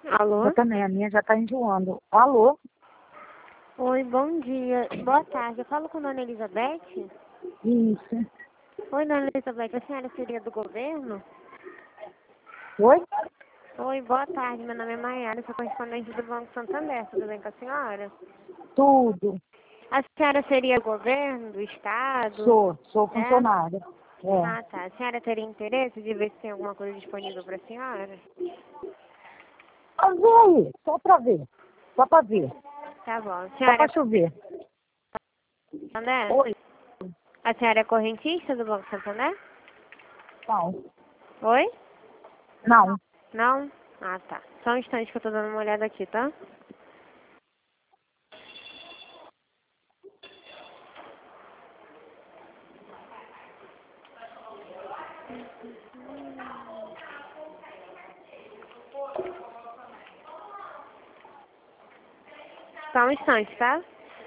Alô? Eu também, a minha já tá enjoando. Alô? Oi, bom dia. Boa tarde. Eu falo com a dona Elizabeth? Isso. Oi, dona Elizabeth. A senhora seria do governo? Oi? Oi, boa tarde. Meu nome é Maiara, sou correspondente do Banco Santander. Tudo bem com a senhora? Tudo. A senhora seria do governo, do estado? Sou É? funcionária. É. Ah, tá. A senhora teria interesse de ver se tem alguma coisa disponível para a senhora? Mas vê aí, só pra ver. Só pra ver. Tá bom. A Só senhora pra é chover. Santander? Oi? A senhora é correntista do Banco Santander? Não. Oi? Não. Não? Ah, tá. Só um instante que eu tô dando uma olhada aqui, tá? Só um instante, tá?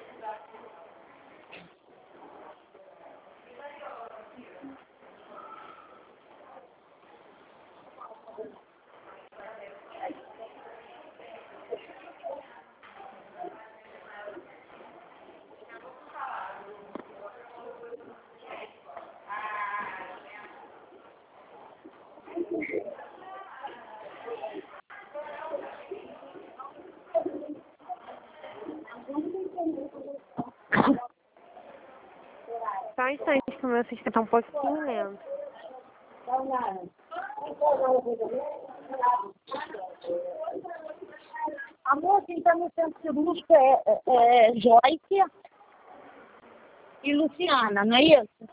Só um instante que o meu sistema tá um pouquinho lento. Amor, quem tá no centro cirúrgico é Joyce e Luciana, não é isso?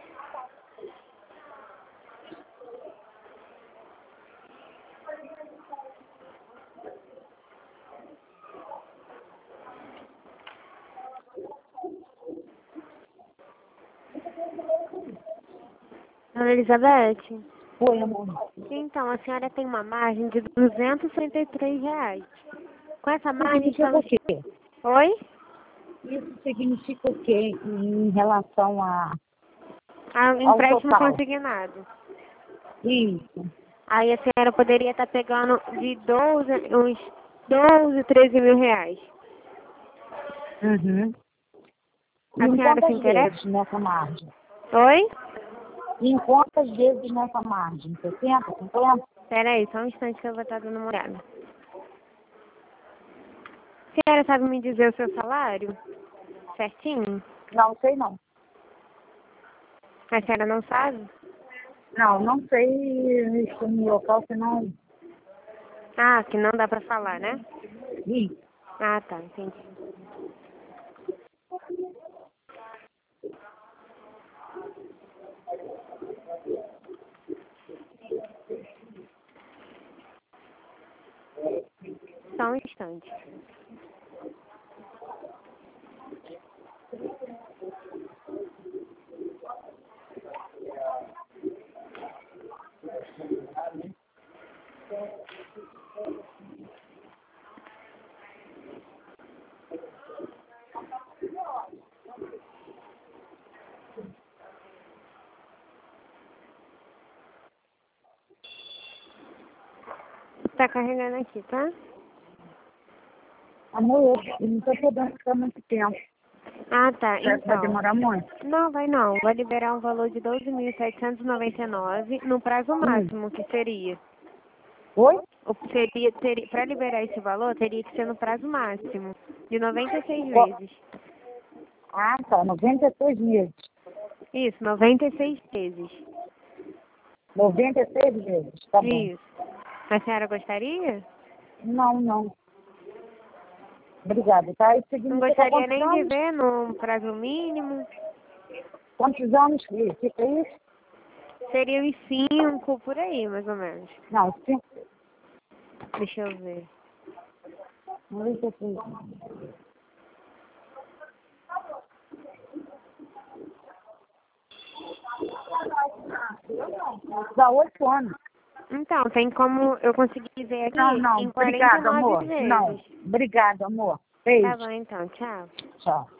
Dona Elizabeth? Oi, amor. Então, a senhora tem uma margem de R$ 233. Com essa margem, Significa o estamos... quê? Oi? Isso significa o quê em relação ao Empréstimo total? consignado. Isso. Aí a senhora poderia estar pegando de 12, uns 12, 13 mil reais. Uhum. A Em senhora se quantas interessa? vezes nessa margem? Oi? Em quantas vezes nessa margem? 60, 50? Pera aí, só um instante que eu vou estar dando uma olhada. A senhora sabe me dizer o seu salário? Certinho? Não sei não. A senhora não sabe? Não sei isso no local, senão... Ah, que não dá pra falar, né? Ih, Ah, tá, entendi. Só um instante. Tá carregando aqui, tá? amor, eu não tô podendo ficar muito tempo. Ah, tá, Vai então. demorar muito? Não, vai não. Vai liberar um valor de 12.799 no prazo Hum. máximo, que seria. Oi? Para liberar esse valor, teria que ser no prazo máximo, de 96 Qual? vezes. Ah, tá, 96 meses. Isso, 96 vezes. 96 vezes, tá bom. Isso. A senhora gostaria? Não. Obrigada, tá? Isso Não significa gostaria quantos nem de anos? ver no prazo mínimo? Quantos anos que fica isso? Seria uns 5, por aí, mais ou menos. Não, 5, Deixa eu ver. 96. Dá 8 anos. Então, tem como eu conseguir ver aqui Não. em Obrigada, 49 amor. Não. vezes. Obrigada, amor. Tá Beijo. bom, então. Tchau. Tchau.